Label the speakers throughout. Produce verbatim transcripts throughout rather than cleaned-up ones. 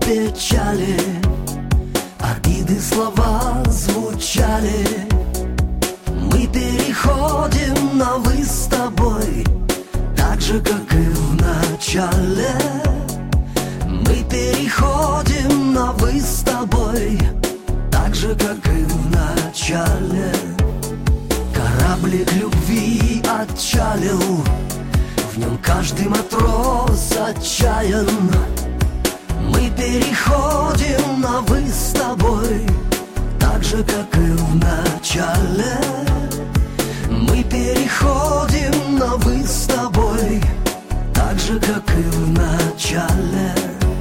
Speaker 1: печали, обиды слова звучали. Мы переходим на «вы» с тобой, так же, как и в начале. Мы переходим на «вы» с тобой, так же, как и в начале. Кораблик любви отчалил, в нем каждый матрос отчаян. Мы переходим на «вы» с тобой, так же, как и в начале. Мы переходим на «вы» с тобой, так же, как и в начале.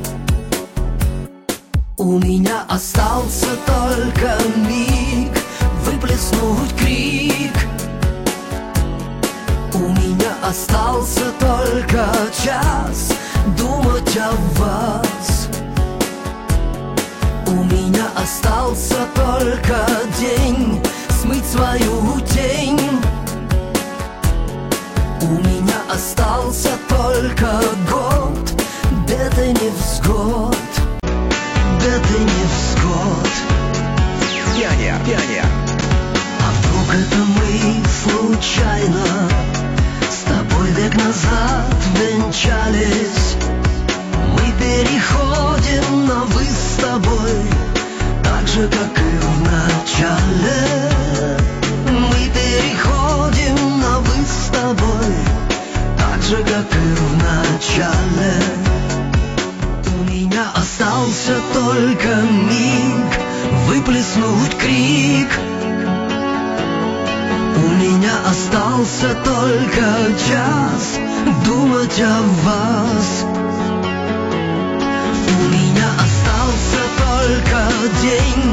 Speaker 1: У меня остался только миг выплеснуть крик. У меня остался только час думать о вас. У меня остался только день смыть свою тень. У меня остался только год, бед и невзгод, бед и невзгод.
Speaker 2: Пионер, пионер.
Speaker 1: А вдруг это мы случайно с тобой век назад венчались? Мы переходим на «вы» с тобой, так же, как и в начале. Мы переходим на «вы» с тобой, так же, как и в начале. У меня остался только миг выплеснуть крик. У меня остался только час думать о вас. У меня остался только день